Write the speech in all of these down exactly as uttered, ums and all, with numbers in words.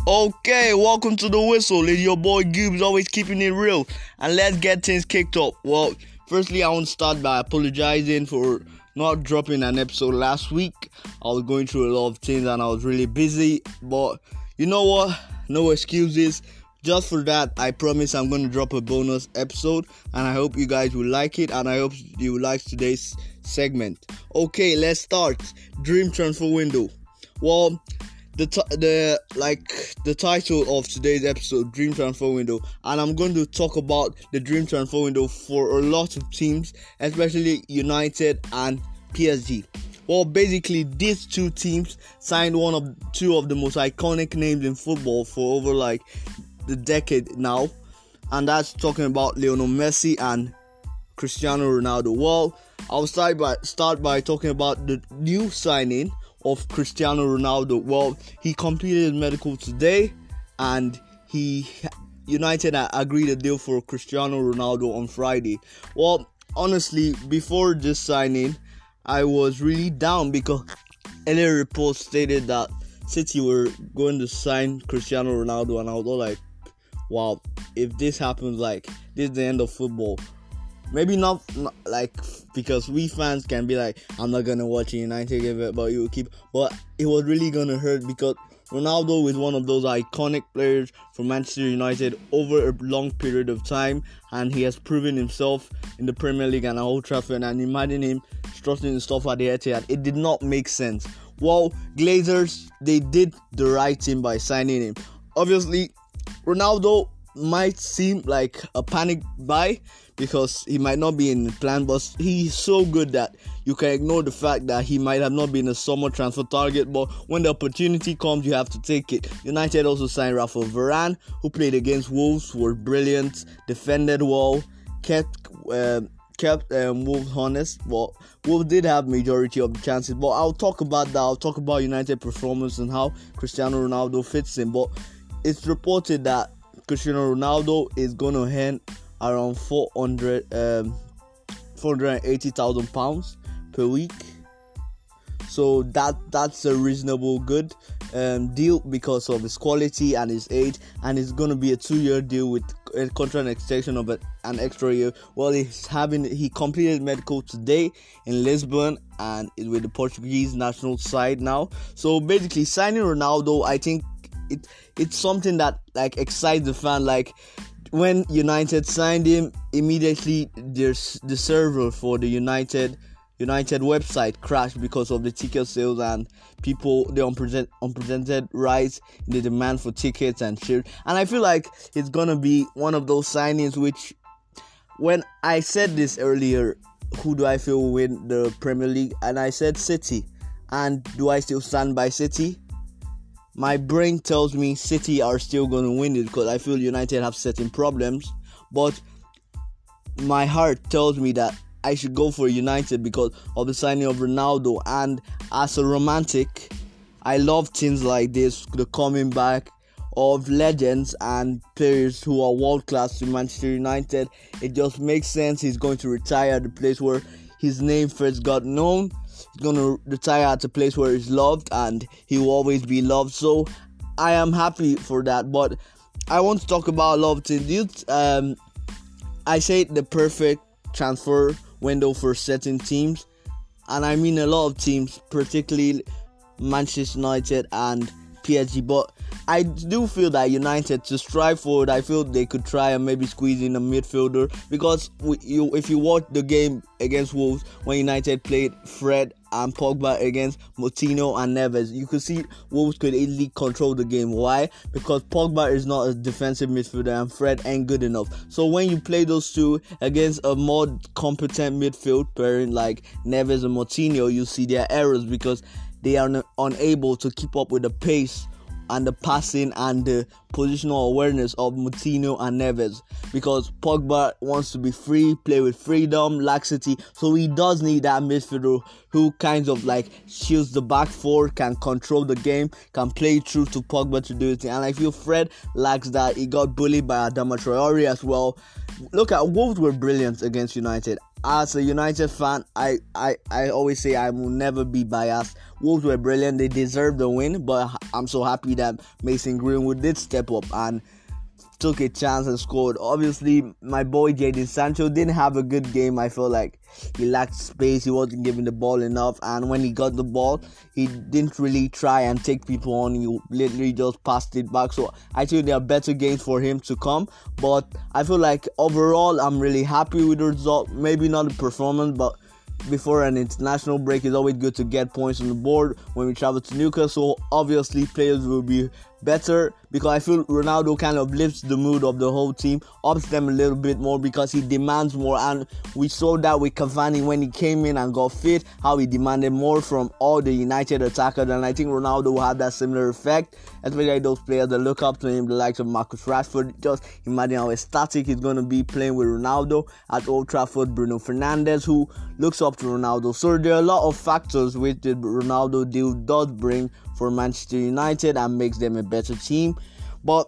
Okay, welcome to The Whistle. It's your boy Goobs, always keeping it real. And let's get things kicked off. Well, firstly, I want to start by apologizing for not dropping an episode last week. I was going through a lot of things and I was really busy. But you know what? No excuses. Just for that, I promise I'm going to drop a bonus episode. And I hope you guys will like it. And I hope you will like today's segment. Okay, let's start. Dream transfer window. Well, The, t- the like the title of today's episode, Dream Transfer Window, and I'm going to talk about the Dream Transfer Window for a lot of teams, especially United and P S G. Well, basically, these two teams signed one of two of the most iconic names in football for over like the decade now, and that's talking about Lionel Messi and Cristiano Ronaldo. Well, I'll start by start by talking about the new signing of Cristiano Ronaldo. Well, he completed his medical today, and he United agreed a deal for Cristiano Ronaldo on Friday. Well, honestly, before this signing, I was really down because earlier reports stated that City were going to sign Cristiano Ronaldo, and I was all like, wow, if this happens, like, this is the end of football. Maybe not, not like because we fans can be like, I'm not gonna watch a United game, but you will keep. But it was really gonna hurt because Ronaldo is one of those iconic players for Manchester United over a long period of time, and he has proven himself in the Premier League and at Old Trafford. And imagine him strutting and stuff at the Etihad. It did not make sense. Well, Glazers, they did the right thing by signing him. Obviously, Ronaldo might seem like a panic buy because he might not be in the plan, but he's so good that you can ignore the fact that he might have not been a summer transfer target. But when the opportunity comes, you have to take it. United also signed Rafael Varane, who played against Wolves, were brilliant, defended well, kept uh, kept um, Wolves honest. Well, Wolves did have majority of the chances, but I'll talk about that. I'll talk about United performance and how Cristiano Ronaldo fits in. But it's reported that Cristiano Ronaldo is going to earn around four hundred, um, four hundred eighty thousand pounds per week. So that that's a reasonable good um, deal because of his quality and his age, and it's going to be a two-year deal with a contract extension of a, an extra year. Well, he's having he completed medical today in Lisbon and is with the Portuguese national side now. So basically, signing Ronaldo, I think it it's something that like excites the fan. Like, when United signed him, immediately there's the server for the United United website crashed because of the ticket sales and people the unprecedented, unprecedented rise in the demand for tickets and shit. And I feel like it's gonna be one of those signings which, when I said this earlier, who do I feel will win the Premier League? And I said City. And do I still stand by City? My brain tells me City are still going to win it because I feel United have certain problems. But my heart tells me that I should go for United because of the signing of Ronaldo. And as a romantic, I love things like this, the coming back of legends and players who are world class to Manchester United. It just makes sense. He's going to retire at the place where his name first got known. He's going to retire at a place where he's loved and he will always be loved. So I am happy for that. But I want to talk about a lot of things. Um, I say the perfect transfer window for certain teams. And I mean a lot of teams, particularly Manchester United and P S G. But I do feel that United, to strive forward, I feel they could try and maybe squeeze in a midfielder. Because we, you, if you watch the game against Wolves, when United played Fred and Pogba against Moutinho and Neves, you could see Wolves could easily control the game. Why? Because Pogba is not a defensive midfielder and Fred ain't good enough. So when you play those two against a more competent midfield pairing like Neves and Moutinho, you see their errors because they are n- unable to keep up with the pace and the passing and the positional awareness of Moutinho and Neves, because Pogba wants to be free, play with freedom, laxity, so he does need that midfielder who kind of like shields the back four, can control the game, can play through to Pogba to do it. And I feel Fred lacks that. He got bullied by Adama Traore as well. Look at Wolves were brilliant against United. as a United fan, I, I, I always say I will never be biased. Wolves were brilliant. They deserved the win, but I'm so happy that Mason Greenwood did step up and took a chance and scored. Obviously, my boy Jadon Sancho didn't have a good game. I felt like he lacked space. He wasn't giving the ball enough. And when he got the ball, he didn't really try and take people on. He literally just passed it back. So I think there are better games for him to come. But I feel like overall, I'm really happy with the result. Maybe not the performance, but before an international break, it's always good to get points on the board when we travel to Newcastle. Obviously, players will be better because I feel Ronaldo kind of lifts the mood of the whole team, ups them a little bit more because he demands more, and we saw that with Cavani when he came in and got fit, how he demanded more from all the United attackers, and I think Ronaldo will have that similar effect, especially those players that look up to him, the likes of Marcus Rashford. Just imagine how ecstatic he's going to be playing with Ronaldo at Old Trafford. Bruno Fernandes, who looks up to Ronaldo. So there are a lot of factors which the Ronaldo deal does bring for Manchester United and makes them a better team. But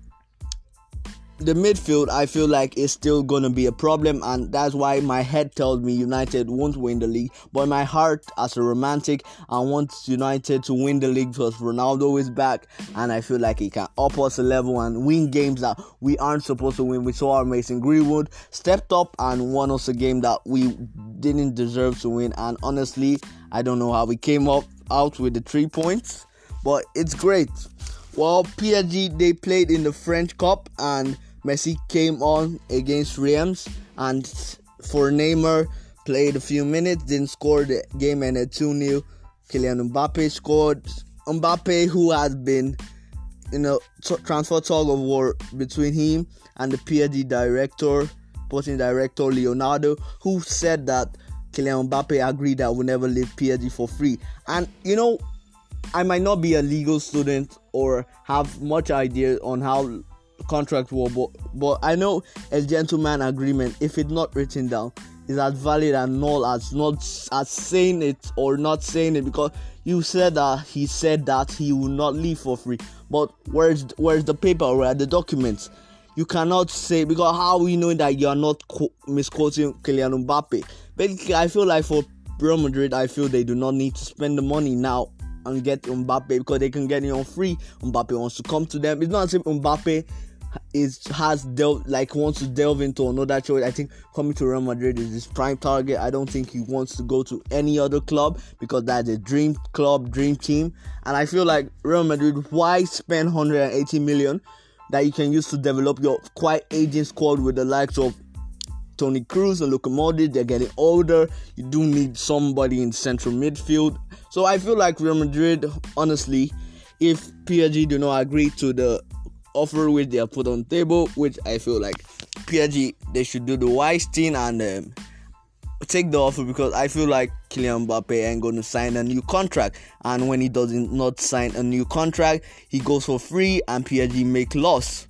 the midfield, I feel like, is still going to be a problem, and that's why my head tells me United won't win the league. But my heart, as a romantic, I want United to win the league because Ronaldo is back, and I feel like he can up us a level and win games that we aren't supposed to win. We saw our Mason Greenwood stepped up and won us a game that we didn't deserve to win, and honestly, I don't know how we came up out with the three points, but it's great. Well, P S G, they played in the French Cup, and Messi came on against Reims, and for Neymar, played a few minutes, didn't score. The game ended two nil. Kylian Mbappe scored. Mbappe, who has been in a t- transfer tug of war between him and the P S G director, sporting director Leonardo, who said that Kylian Mbappe agreed that will never leave P S G for free. And you know, I might not be a legal student or have much idea on how contract work, but, but I know a gentleman agreement, if it's not written down, is as valid and null as not as saying it or not saying it, because you said that he said that he will not leave for free. But where's where's the paper? Where are the documents? You cannot say, because how we know that you are not co- misquoting Kylian Mbappe? Basically, I feel like for Real Madrid, I feel they do not need to spend the money now and get Mbappe because they can get it on free. Mbappe wants to come to them. It's not as if Mbappe is has delved like wants to delve into another choice. I think coming to Real Madrid is his prime target. I don't think he wants to go to any other club because that's a dream club, dream team. And I feel like Real Madrid, why spend one hundred eighty million that you can use to develop your quite aging squad with the likes of Toni Kroos and Luka Modric? They're getting older. You do need somebody in central midfield. So I feel like Real Madrid, honestly, if P S G do not agree to the offer which they have put on the table, which I feel like P S G, they should do the wise thing and um, take the offer, because I feel like Kylian Mbappe ain't going to sign a new contract, and when he doesn't not sign a new contract, he goes for free and P S G make loss.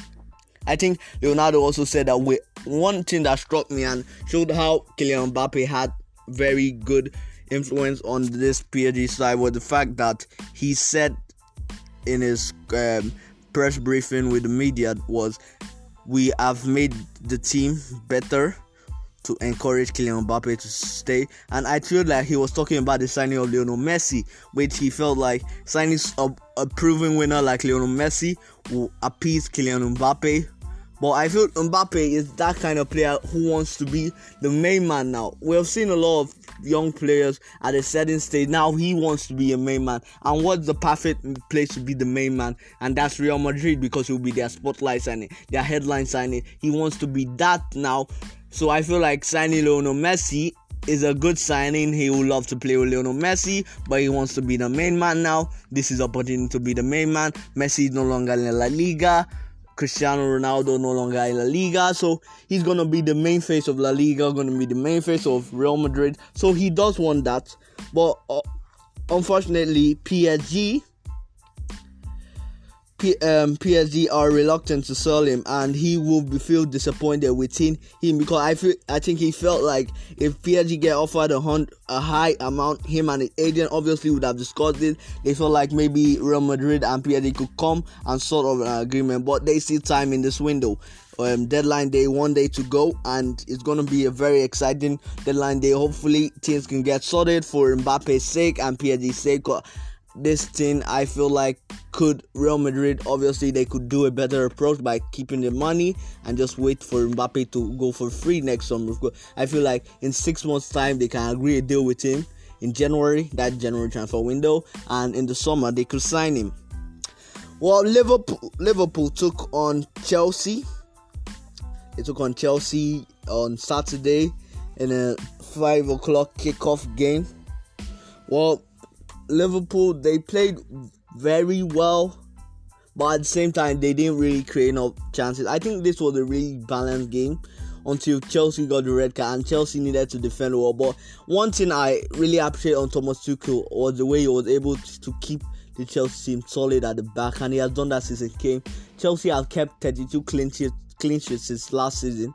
I think Leonardo also said that we, one thing that struck me and showed how Kylian Mbappe had very good influence on this P S G side was the fact that he said in his um, press briefing with the media was, we have made the team better to encourage Kylian Mbappe to stay. And I feel like he was talking about the signing of Lionel Messi, which he felt like signing a, a proven winner like Lionel Messi will appease Kylian Mbappe. But I feel Mbappe is that kind of player who wants to be the main man now. We have seen a lot of young players at a certain stage. Now he wants to be a main man. And what's the perfect place to be the main man? And that's Real Madrid, because it will be their spotlight signing, their headline signing. He wants to be that now. So I feel like signing Lionel Messi is a good signing. He would love to play with Lionel Messi, but he wants to be the main man now. This is opportunity to be the main man. Messi is no longer in La Liga. Cristiano Ronaldo no longer in La Liga, so he's going to be the main face of La Liga, going to be the main face of Real Madrid, so he does want that. But uh, unfortunately, P S G P, um, P S G are reluctant to sell him, and he will be feel disappointed within him, because I feel I think he felt like if P S G get offered a, hun- a high amount, him and the agent obviously would have discussed it. They felt like maybe Real Madrid and P S G could come and sort of an agreement, but they see time in this window. um, deadline day, one day to go, and it's going to be a very exciting deadline day. Hopefully, teams can get sorted for Mbappe's sake and P S G's sake. This thing, I feel like, could Real Madrid, obviously, they could do a better approach by keeping the money and just wait for Mbappe to go for free next summer. I feel like in six months' time, they can agree a deal with him in January, that January transfer window, and in the summer, they could sign him. Well, Liverpool, Liverpool took on Chelsea. They took on Chelsea on Saturday in a five o'clock kickoff game. Well, Liverpool, they played very well, but at the same time, they didn't really create enough chances. I think this was a really balanced game until Chelsea got the red card, and Chelsea needed to defend well. But one thing I really appreciate on Thomas Tuchel was the way he was able to keep the Chelsea team solid at the back, and he has done that since it came. Chelsea have kept thirty-two clean sheets, clean sheets since last season.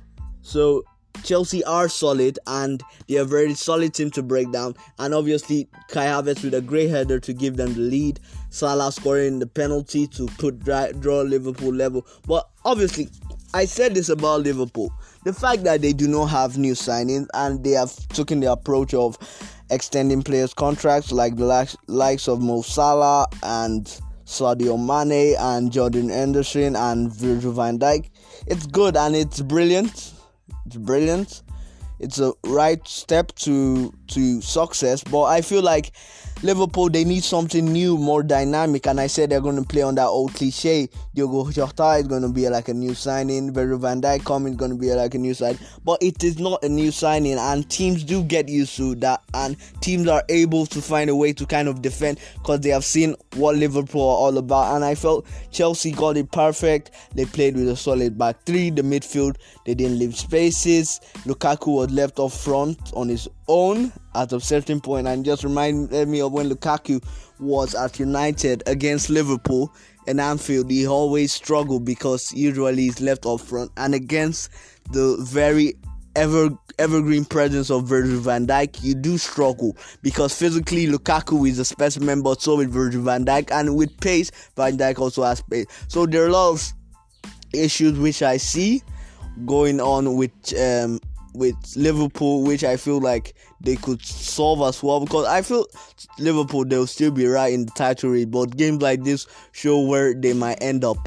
So Chelsea are solid, and they are a very solid team to break down. And obviously, Kai Havertz with a great header to give them the lead. Salah scoring the penalty to put draw Liverpool level. But obviously, I said this about Liverpool. The fact that they do not have new signings and they have taken the approach of extending players' contracts like the likes of Mo Salah and Sadio Mane and Jordan Henderson and Virgil van Dijk. It's good and it's brilliant. It's brilliant. It's a right step to to success, but I feel like Liverpool, they need something new, more dynamic, and I said they're going to play on that old cliche. Diogo Jota is going to be like a new signing. Virgil van Dijk coming is going to be like a new signing, but it is not a new signing, and teams do get used to that, and teams are able to find a way to kind of defend because they have seen what Liverpool are all about, and I felt Chelsea got it perfect. They played with a solid back three, the midfield, they didn't leave spaces. Lukaku was left up front on his own at a certain point, and just reminded me of when Lukaku was at United against Liverpool in Anfield. He always struggled because usually he's left up front, and against the very ever evergreen presence of Virgil van Dijk, you do struggle because physically Lukaku is a specimen, but so is Virgil van Dijk, and with pace, Van Dijk also has pace. So there are a lot of issues which I see going on with um with Liverpool, which I feel like they could solve as well, because I feel Liverpool, they'll still be right in the title race, but games like this show where they might end up.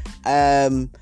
Um,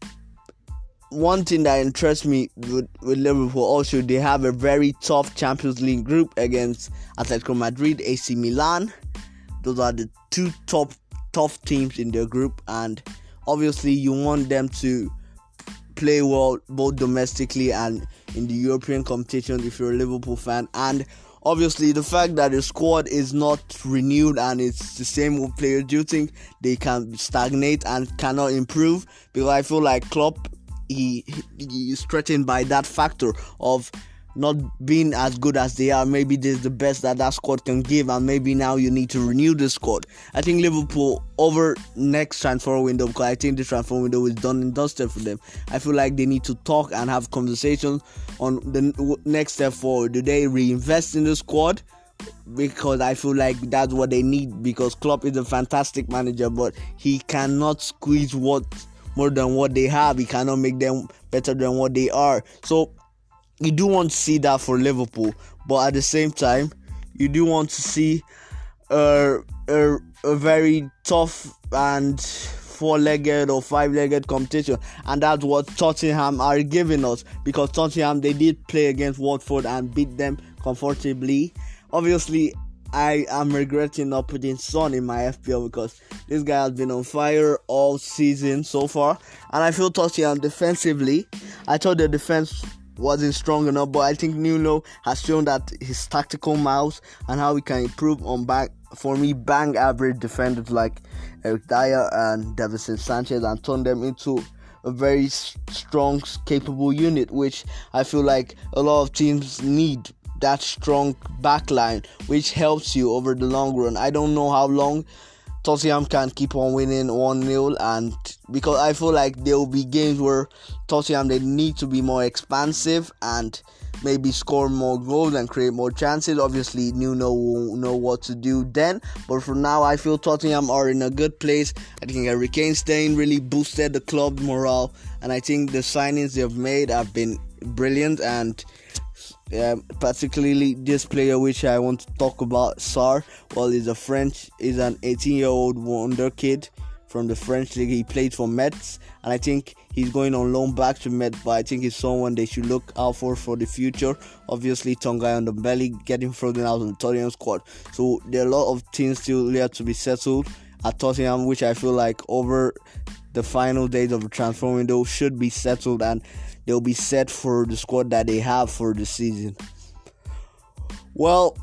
one thing that interests me with, with Liverpool also, they have a very tough Champions League group against Atletico Madrid, A C Milan. Those are the two top tough teams in their group, and obviously you want them to play well both domestically and in the European competition if you're a Liverpool fan. And obviously the fact that the squad is not renewed and it's the same old players, do you think they can stagnate and cannot improve? Because I feel like Klopp, he, he is threatened by that factor of not being as good as they are. Maybe this is the best that that squad can give, and maybe now you need to renew the squad. I think Liverpool over next transfer window, because I think the transfer window is done and dusted for them. I feel like they need to talk and have conversations on the next step forward. Do they reinvest in the squad? Because I feel like that's what they need, because Klopp is a fantastic manager, but he cannot squeeze what more than what they have. He cannot make them better than what they are. So you do want to see that for Liverpool, but at the same time, you do want to see a, a, a very tough and four-legged or five-legged competition, and that's what Tottenham are giving us, because Tottenham, they did play against Watford and beat them comfortably. Obviously, I am regretting not putting Son in my F P L because this guy has been on fire all season so far, and I feel Tottenham defensively, I thought the defense wasn't strong enough, but I think Nuno has shown that his tactical mouse and how he can improve on back for me bang average defenders like Eric Dyer and Davinson Sanchez, and turn them into a very strong, capable unit, which I feel like a lot of teams need. That strong backline, which helps you over the long run. I don't know how long Tottenham can keep on winning one nil, and because I feel like there will be games where Tottenham, they need to be more expansive and maybe score more goals and create more chances. Obviously, Nuno will know what to do then, but for now, I feel Tottenham are in a good place. I think Harry Kane staying really boosted the club morale, and I think the signings they've made have been brilliant, and um, particularly this player which I want to talk about, Sarr. Well, he's a French, he's an eighteen-year-old wonder kid from the French league. He played for Metz, and I think he's going on loan back to Metz, but I think he's someone they should look out for for the future. Obviously, Tongai on the belly, getting thrown out of the Tottenham squad. So there are a lot of things still yet to be settled at Tottenham, which I feel like over the final days of the transfer window should be settled, and they'll be set for the squad that they have for the season. Well,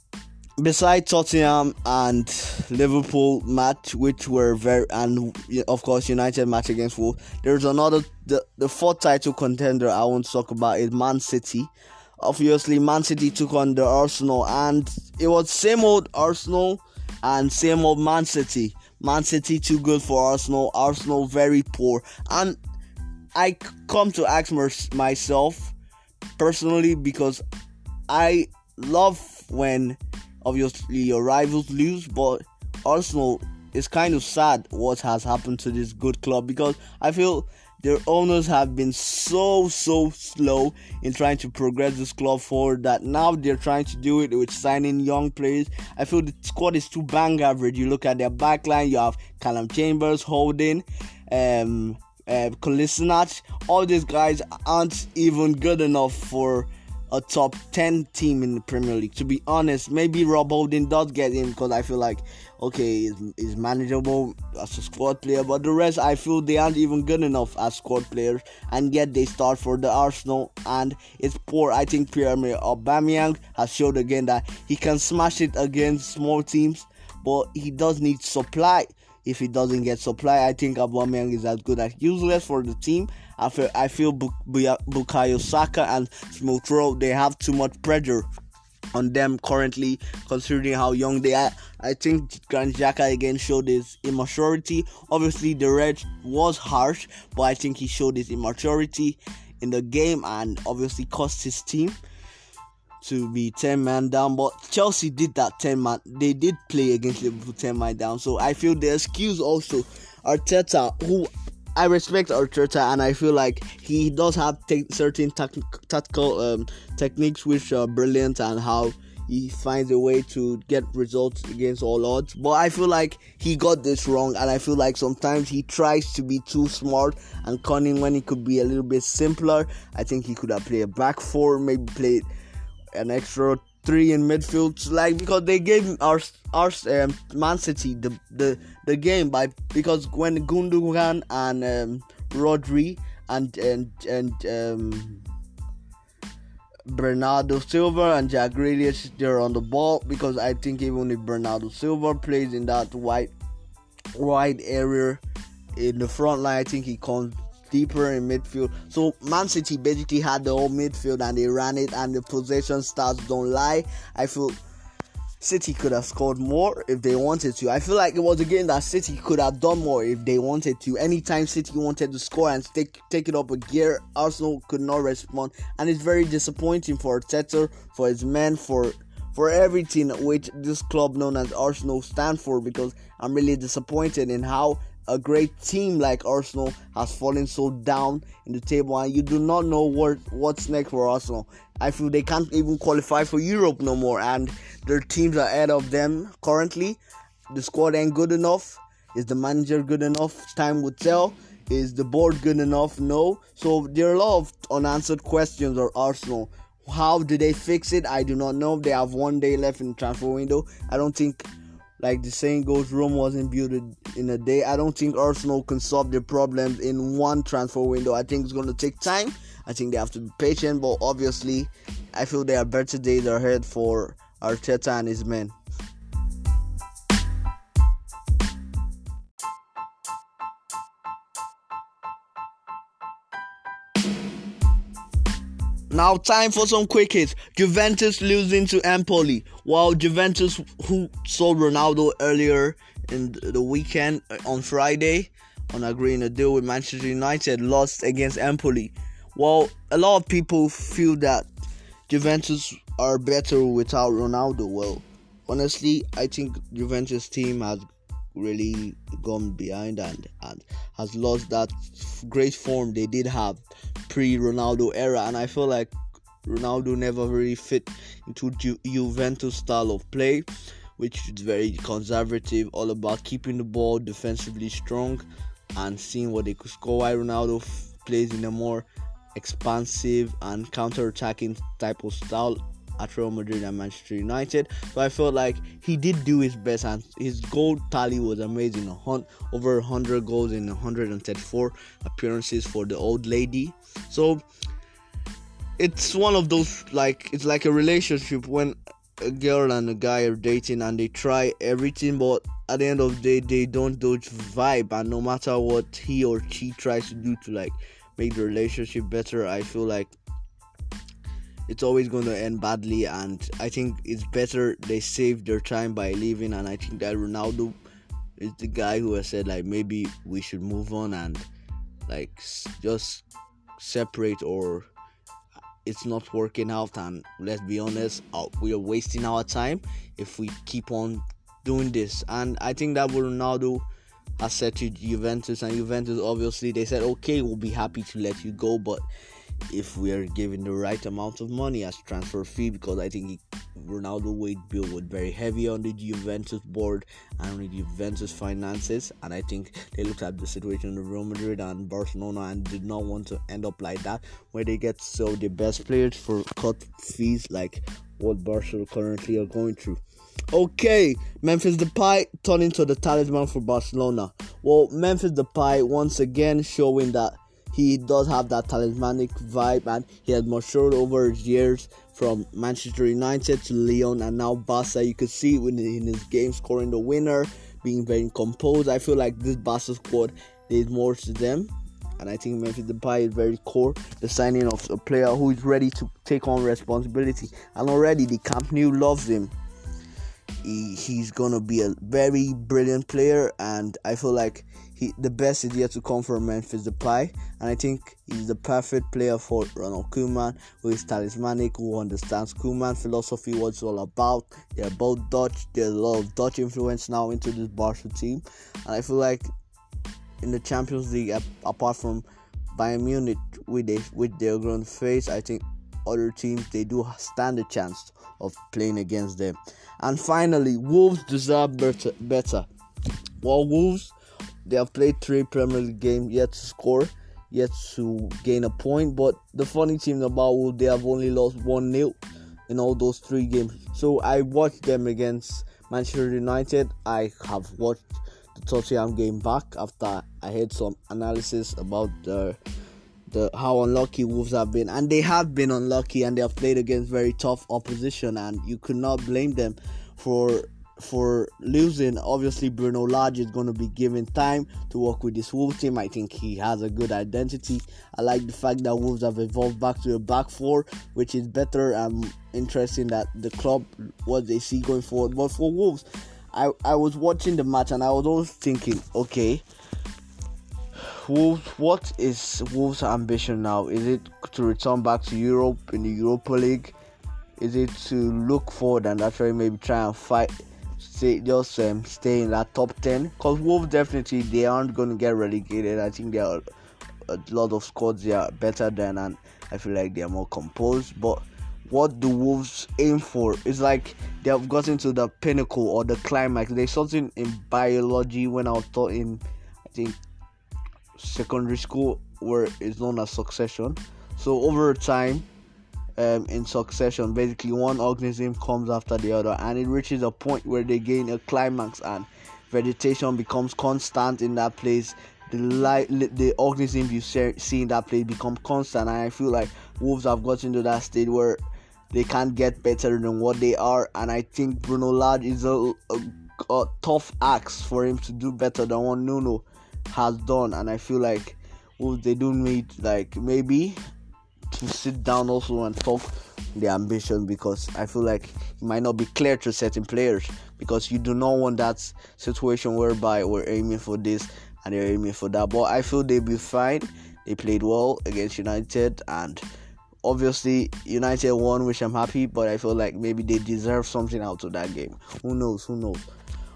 besides Tottenham and Liverpool match, which were very, and of course United match against Wolves, there's another, the, the fourth title contender I want to talk about is Man City. Obviously, Man City took on the Arsenal, and it was same old Arsenal and same old Man City. Man City too good for Arsenal, Arsenal very poor. And I come to ask myself personally, because I love when obviously your rivals lose, but Arsenal, is kind of sad what has happened to this good club, because I feel their owners have been so so slow in trying to progress this club forward, that now they're trying to do it with signing young players. I feel the squad is too bang average. You look at their backline, you have Callum Chambers, Holding, um, uh, Kolasinac. All these guys aren't even good enough for a top ten team in the Premier League. To be honest, maybe Rob Holding does get in, because I feel like, okay, he's, he's manageable as a squad player, but the rest, I feel they aren't even good enough as squad players, and yet they start for the Arsenal, and it's poor. I think Pierre-Emerick Aubameyang has showed again that he can smash it against small teams, but he does need supply. If he doesn't get supply, I think Aubameyang is as good as useless for the team. I feel, I feel Bukayo Saka and Smith Rowe, they have too much pressure on them currently, considering how young they are. I think Granit Xhaka again showed his immaturity. Obviously, the red was harsh, but I think he showed his immaturity in the game, and obviously cost his team to be ten man down. But Chelsea did that ten man. They did play against Liverpool ten man down. So I feel the excuse also Arteta, who I respect Arteta, and I feel like he does have t- certain t- tactical um, techniques which are brilliant, and how he finds a way to get results against all odds. But I feel like he got this wrong, and I feel like sometimes he tries to be too smart and cunning when he could be a little bit simpler. I think he could have played a back four, maybe played an extra three in midfield, like, because they gave our our um, Man City the, the the game by because when Gundogan and um, Rodri and and and um, Bernardo Silva and Jack Grealish, they're on the ball, because I think even if Bernardo Silva plays in that wide wide area in the front line, I think he comes deeper in midfield. So Man City basically had the whole midfield, and they ran it, and the possession stats don't lie. I feel City could have scored more if they wanted to. I feel like it was a game that City could have done more if they wanted to. Anytime City wanted to score and take take it up a gear, Arsenal could not respond, and it's very disappointing for Arteta, for his men, for for everything which this club known as Arsenal stand for, because I'm really disappointed in how a great team like Arsenal has fallen so down in the table, and you do not know what what's next for Arsenal. I feel they can't even qualify for Europe no more, and their teams are ahead of them currently. The squad ain't good enough. Is the manager good enough? Time will tell. Is the board good enough? No. So there are a lot of unanswered questions on Arsenal. How do they fix it? I do not know. They have one day left in the transfer window. I don't think, like the saying goes, Rome wasn't built in a day. I don't think Arsenal can solve their problems in one transfer window. I think it's going to take time. I think they have to be patient, but obviously, I feel there are better days ahead for Arteta and his men. Now, time for some quick hits. Juventus losing to Empoli. While Juventus, who sold Ronaldo earlier in the weekend on Friday on agreeing a deal with Manchester United, lost against Empoli. Well, a lot of people feel that Juventus are better without Ronaldo. Well, honestly, I think Juventus team has really gone behind and, and has lost that great form they did have pre-Ronaldo era. And I feel like Ronaldo never really fit into Ju- Juventus style of play, which is very conservative, all about keeping the ball defensively strong and seeing what they could score. While Ronaldo f- plays in a more expansive and counter-attacking type of style at Real Madrid and Manchester United. So I felt like he did do his best, and his goal tally was amazing. Over one hundred goals in one hundred thirty-four appearances for the old lady. So it's one of those, like, it's like a relationship when a girl and a guy are dating and they try everything, but at the end of the day they don't do vibe, and no matter what he or she tries to do to like make the relationship better, I feel like it's always going to end badly. And I think it's better they save their time by leaving. And I think that Ronaldo is the guy who has said like maybe we should move on and like just separate, or it's not working out, and let's be honest, we are wasting our time if we keep on doing this. And I think that Ronaldo has said to Juventus, and Juventus obviously they said okay, we'll be happy to let you go, but if we are given the right amount of money as transfer fee, because I think he, Ronaldo weight bill was very heavy on the Juventus board and on the Juventus finances, and I think they looked at the situation of Real Madrid and Barcelona and did not want to end up like that, where they get so the best players for cut fees like what Barcelona currently are going through. Okay, Memphis Depay turning to the talisman for Barcelona. Well, Memphis Depay once again showing that he does have that talismanic vibe, and he has matured over his years from Manchester United to Lyon and now Barca. You could see when in his game scoring the winner, being very composed. I feel like this Barca squad, there's more to them, and I think Memphis Depay is very core. The signing of a player who is ready to take on responsibility, and already the Camp Nou loves him. He, he's gonna be a very brilliant player, and I feel like he, the best is yet to come for Memphis Depay, and I think he's the perfect player for Ronald Koeman, who is talismanic, who understands Koeman philosophy, what it's all about. They're both Dutch. There's a lot of Dutch influence now into this Barca team, and I feel like in the Champions League, apart from Bayern Munich, with they with their grown face, I think other teams, they do stand a chance of playing against them. And finally, Wolves deserve better. better. Well, Wolves, they have played three Premier League games, yet to score, yet to gain a point. But the funny thing about Wolves, they have only lost one nil in all those three games. So I watched them against Manchester United. I have watched the Tottenham game back after I heard some analysis about the the how unlucky Wolves have been, and they have been unlucky, and they have played against very tough opposition, and you could not blame them for for losing. Obviously, Bruno Lage is going to be given time to work with this Wolves team. I think he has a good identity. I like the fact that Wolves have evolved back to a back four, which is better and interesting that the club, what they see going forward. But for Wolves, I, I was watching the match and I was always thinking, okay, Wolves, what is Wolves' ambition now? Is it to return back to Europe in the Europa League? Is it to look forward and actually maybe try and fight, stay, just um, stay in that top ten? Because Wolves definitely, they aren't going to get relegated. I think there are a lot of squads they are better than, and I feel like they are more composed. But what do Wolves aim for? It's like they have gotten to the pinnacle or the climax. There's something in biology when I was taught in, I think, secondary school, where it's known as succession. So over time, um, in succession, basically one organism comes after the other, and it reaches a point where they gain a climax, and vegetation becomes constant in that place. The light, the organism you see in that place become constant, and I feel like Wolves have gotten to that stage where they can't get better than what they are. And I think Bruno Lage is a, a, a tough ask for him to do better than what Nuno has done, and I feel like well, they do need like maybe to sit down also and talk their ambition, because I feel like it might not be clear to certain players, because you do not want that situation whereby we're aiming for this and they're aiming for that. But I feel they'll be fine. They played well against United, and obviously United won, which I'm happy, but I feel like maybe they deserve something out of that game. Who knows? Who knows?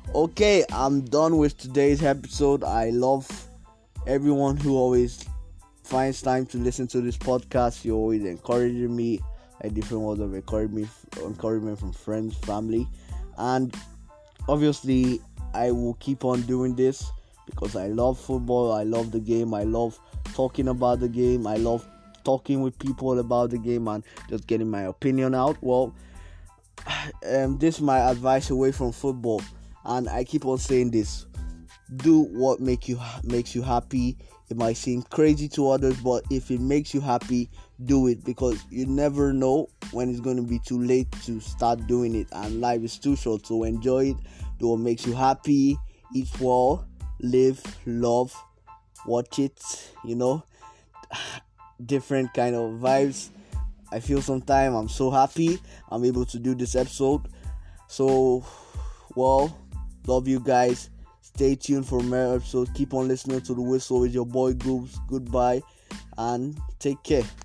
Okay, I'm done with today's episode. I love everyone who always finds time to listen to this podcast. You're always encouraging me, a different words of encouragement, encouragement from friends, family, and obviously I will keep on doing this because I love football. I love the game. I love talking about the game. I love talking with people about the game and just getting my opinion out. Well, um, this is my advice away from football, and I keep on saying this: do what make you makes you happy. It might seem crazy to others, but if it makes you happy, do it, because you never know when it's going to be too late to start doing it, and life is too short. So enjoy it. Do what makes you happy. Eat well, live, love, watch it. You know, different kind of vibes. I feel sometimes I'm so happy I'm able to do this episode. So, well, love you guys. Stay tuned for more episodes. Keep on listening to The Whistle with your boy Goobs. Goodbye and take care.